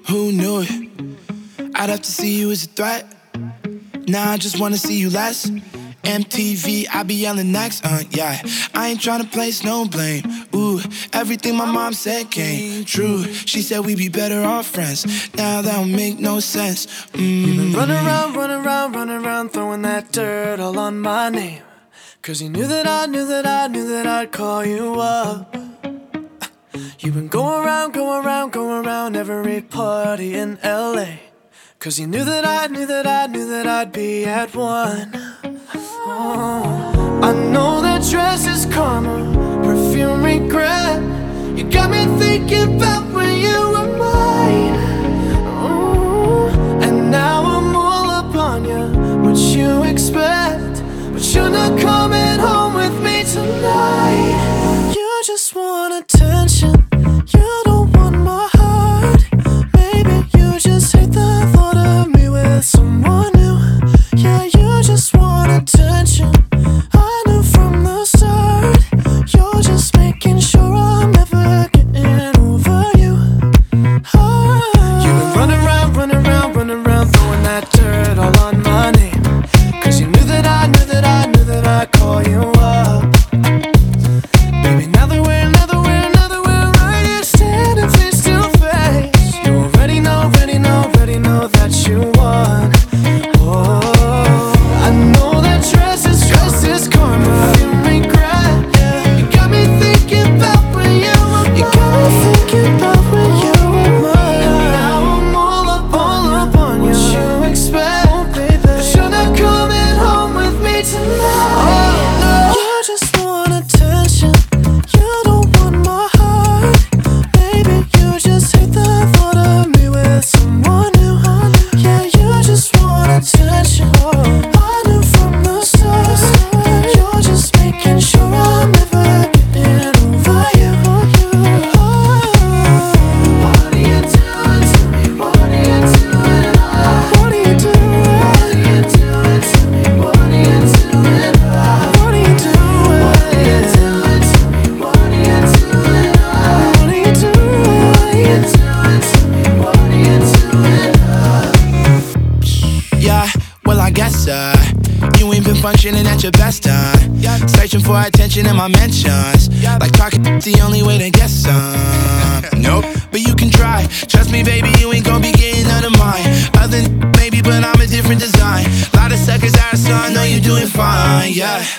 Who knew it? I'd have to see you as a threat. Nah, I just wanna see you less. MTV, I be yelling next, yeah. I ain't tryna place no blame. Ooh, everything my mom said came true. She said we'd be better off friends. Now that don't make no sense. You've been running around, throwing that dirt all on my name. Cause you knew that I'd call you up. You've been going around every party in LA. Cause you knew that I'd be at one. Oh, I know that dress is karma, perfume regret. You got me thinking about when you were mine. Oh, and now I'm all up on you. What you expect? But you're not coming home with me tonight. You just want attention. You don't want my heart. Maybe you just hate the thought of me with someone new. Yeah, you just want attention. I knew from the start. You're just making sure I'm never getting over you. You've been running around, throwing that dirt all on my name. Cause you knew that I'd call you up. Baby, now that we're right here standing face to face, you already know that you won. Oh, I know that dress is karma, you regret. You got me thinking about when you were mine. And now I'm all up on you. What you expect? But you're not coming home with me tonight. Oh, no. You just want attention. You don't want my heart. Maybe you just hate the thought of me with someone new. Yeah, you just want attention. I knew from the start. You're just making sure I'm never getting over you. What are you doing to me? What are you doing? What are you doing? What are you doing to me? What are you doing? What are you doing? What are you doing to me? What are you doing? What are you doing? What are you doing to me? What are you doing? Yeah, well I guess, you ain't been functioning at your best, searching for attention in my mentions. Like talking the only way to get some. Nope, but you can try. Trust me, baby, you ain't gon' be getting none of mine. Other maybe, but I'm a different design. Lot of suckers out, so I know you're doing fine, yeah.